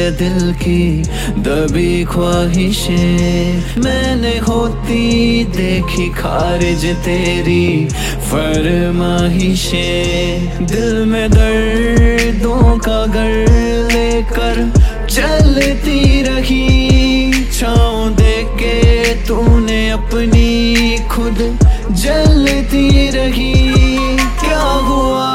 ये दिल की दबी ख्वाहिशें। मैंने होती देखी खारिज तेरी फरमाइशें। दिल में दर्दों का घर लेकर चलती रही, छाँव देके तूने अपनी खुद जलती रही। क्या हुआ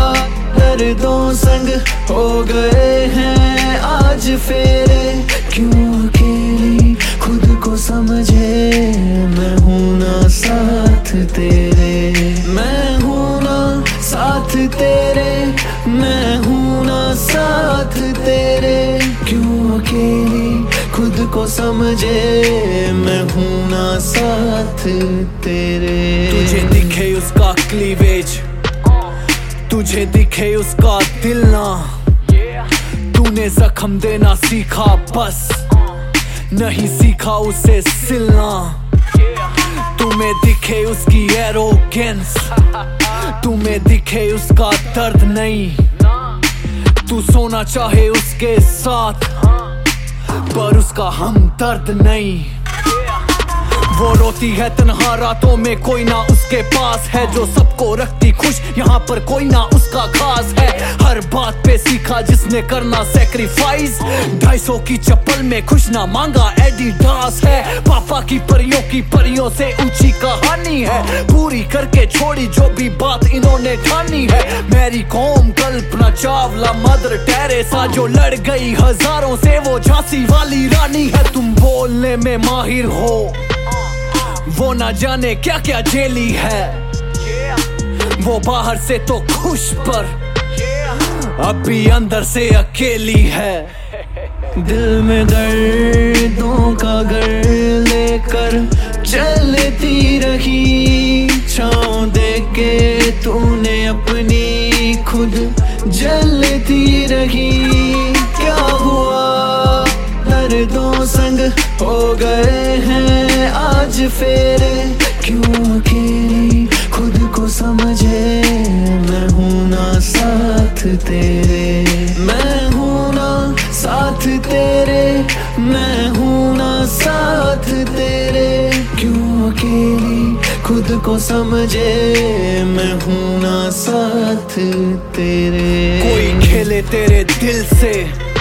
दर्दों संग हो गए हैं आज फेरे, क्यों अकेली खुद को समझे। मैं हूँ ना साथ तेरे, मैं हूँ ना साथ तेरे, मैं हूँ ना साथ तेरे। क्यों अकेली खुद को समझे, मैं हूँ ना साथ तेरे। तुझे दिखे उसका क्लीवेज, तुझे दिखे उसका दिल ना, तूने जख्म देना सीखा बस, नहीं सीखा उसे सिलना। तुम्हें दिखे उसकी एरोगेंस, तुम्हें दिखे उसका दर्द नहीं। तू सोना चाहे उसके साथ पर उसका हमदर्द नहीं। वो रोती है तन्हा रातों में, कोई ना उसके पास है जो सबको रखती खुश, यहाँ पर कोई ना उसका खास है। हर बात पे सीखा जिसने करना सैक्रिफाइस, 250 की चप्पल में खुश ना मांगा एडिडास है। पापा की परियों से ऊंची कहानी है, पूरी करके छोड़ी जो भी बात इन्होंने ठानी है। मैरी कॉम, कल्पना चावला, मदर टेरेसा जो लड़ गई हजारों से, वो झांसी वाली रानी है। तुम बोलने में माहिर हो, वो ना जाने क्या क्या झेली है। वो बाहर से तो खुश पर अभी अंदर से अकेली है। दिल में दर्दों का घर लेकर चलती रही, छाँव देके तूने अपनी खुद जलती रही। क्या हुआ दर्दों संग हो गए हैं आज फेरे, क्यों अकेली खुद को समझे। मैं हूँ ना साथ तेरे, मैं हूँ ना साथ तेरे, मैं हूँ ना साथ तेरे। क्यों अकेली खुद को समझे, मैं हूँ ना साथ तेरे। कोई खेले तेरे दिल से,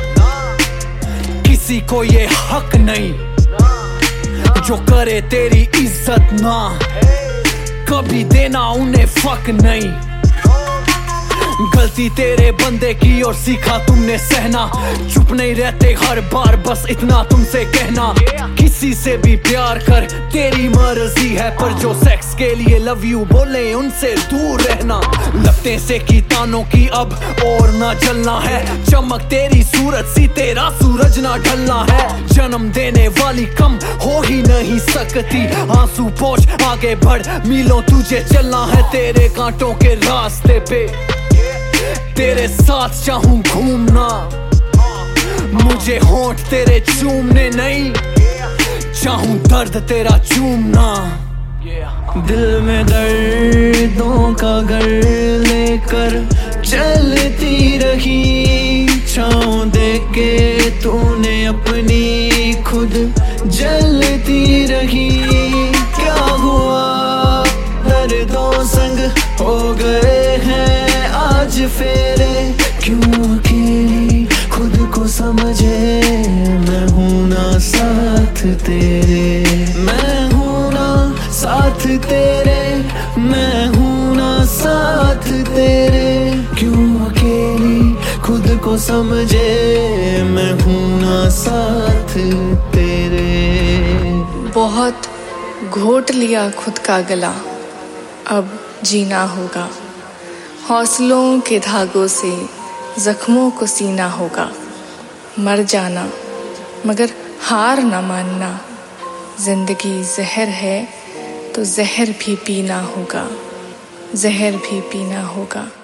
किसी को ये हक नहीं जो करे तेरी इज्जत ना, कभी देना उन्हें फक नहीं। गलती तेरे बंदे की और सीखा तुमने सहना, चुप नहीं रहते हर बार बस इतना तुमसे कहना। किसी से भी प्यार कर तेरी मर्जी है, पर जो सेक्स के लिए लव यू बोले उनसे दूर रहना। लगते से की तानों की अब और ना जलना है, चमक तेरी सूरत सी तेरा सूरज ना ढलना है। जन्म देने वाली कम हो ही नहीं सकती, आंसू पोंछ आगे बढ़ मीलों तुझे चलना है। तेरे कांटों के रास्ते पे तेरे साथ चाहूं घूमना, मुझे होंठ तेरे चूमने नहीं, चाहूं दर्द तेरा चूमना। दिल में दर्दों का घर लेकर चलती रही, छाँव देके तूने अपनी खुद जलती रही। क्या हुआ दर्दों संग हो गए हैं आज फेरे, क्यों अकेली खुद को समझे। मैं हूँ ना साथ तेरे, मैं हूँ ना साथ तेरे, मैं हूँ ना साथ तेरे। क्यों अकेली खुद को समझे, मैं हूँ ना साथ तेरे। बहुत घोट लिया खुद का गला, अब जीना होगा। हौसलों के धागों से जख्मों को सीना होगा। मर जाना मगर हार ना मानना, जिंदगी जहर है तो जहर भी पीना होगा, जहर भी पीना होगा।